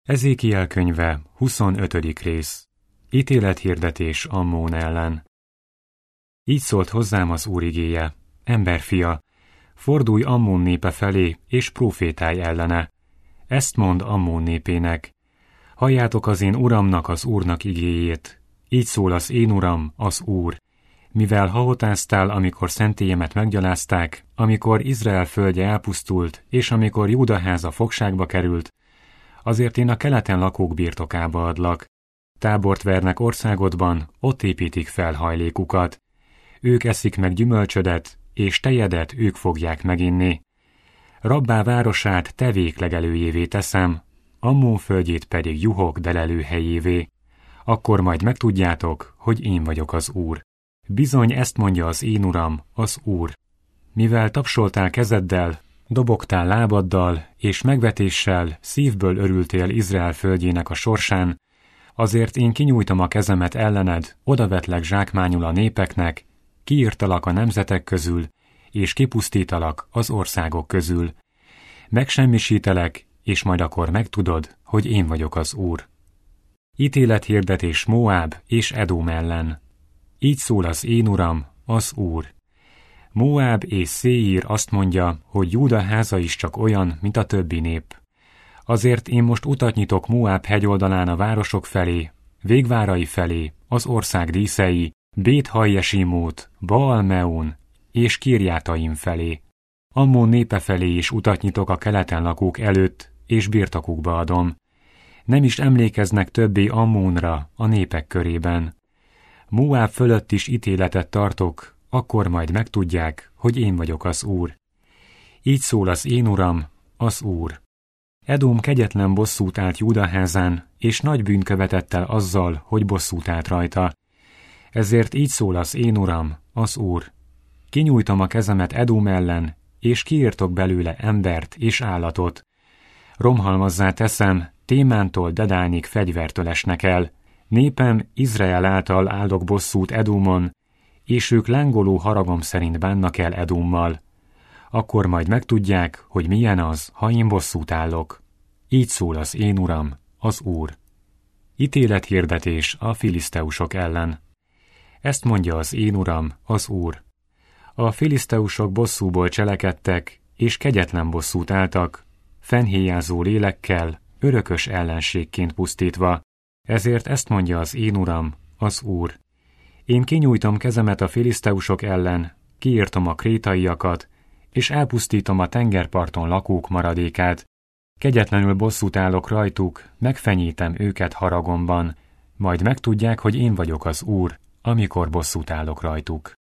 Ezékiel könyve, 25. rész. Ítélethirdetés Ammón ellen. Így szólt hozzám az Úr igéje: emberfia, fordulj Ammón népe felé, és prófétálj ellene. Ezt mondd Ammón népének: halljátok az én uramnak, az Úrnak igéjét. Így szól az én uram, az Úr. Mivel hahotáztál, amikor szentélyemet meggyalázták, amikor Izrael földje elpusztult, és amikor Júda háza fogságba került, azért én a keleten lakók birtokába adlak. Tábort vernek országodban, ott építik fel hajlékukat. Ők eszik meg gyümölcsödet, és tejedet ők fogják meginni. Rabbá városát tevék legelőjévé teszem, Ammón földjét pedig juhok delelőhelyévé. Akkor majd megtudjátok, hogy én vagyok az Úr. Bizony ezt mondja az én uram, az Úr. Mivel tapsoltál kezeddel, dobogtál lábaddal, és megvetéssel szívből örültél Izrael földjének a sorsán, azért én kinyújtom a kezemet ellened, odavetlek zsákmányul a népeknek, kiírtalak a nemzetek közül, és kipusztítalak az országok közül. Megsemmisítelek, és majd akkor megtudod, hogy én vagyok az Úr. Ítélethirdetés Moáb és Edom ellen. Így szól az én uram, az Úr. Moáb és Széír azt mondja, hogy Júda háza is csak olyan, mint a többi nép. Azért én most utat nyitok Moáb hegyoldalán a városok felé, végvárai felé, az ország díszei, Bét-Hajjesimót, Baal-Meón és Kirjátaim felé. Ammón népe felé is utat nyitok a keleten lakók előtt, és birtokukba adom. Nem is emlékeznek többé Ammónra a népek körében. Moáb fölött is ítéletet tartok, akkor majd megtudják, hogy én vagyok az Úr. Így szól az én uram, az Úr. Edom kegyetlen bosszút állt Júda házán, és nagy bűnt követett el azzal, hogy bosszút állt rajta. Ezért így szól az én uram, az Úr. Kinyújtom a kezemet Edom ellen, és kiírtok belőle embert és állatot. Romhalmazzá teszem, Témántól Dedánig fegyvertől esnek el. Népem Izrael által áldok bosszút Edomon, és ők lángoló haragom szerint bánnak el Edommal. Akkor majd megtudják, hogy milyen az, ha én bosszút állok. Így szól az én uram, az Úr. Ítélethirdetés a filiszteusok ellen. Ezt mondja az én uram, az Úr. A filiszteusok bosszúból cselekedtek, és kegyetlen bosszút álltak, fennhéjázó lélekkel, örökös ellenségként pusztítva. Ezért ezt mondja az én uram, az Úr. Én kinyújtom kezemet a filiszteusok ellen, kiírtom a krétaiakat, és elpusztítom a tengerparton lakók maradékát. Kegyetlenül bosszút állok rajtuk, megfenyítem őket haragomban, majd megtudják, hogy én vagyok az Úr, amikor bosszút állok rajtuk.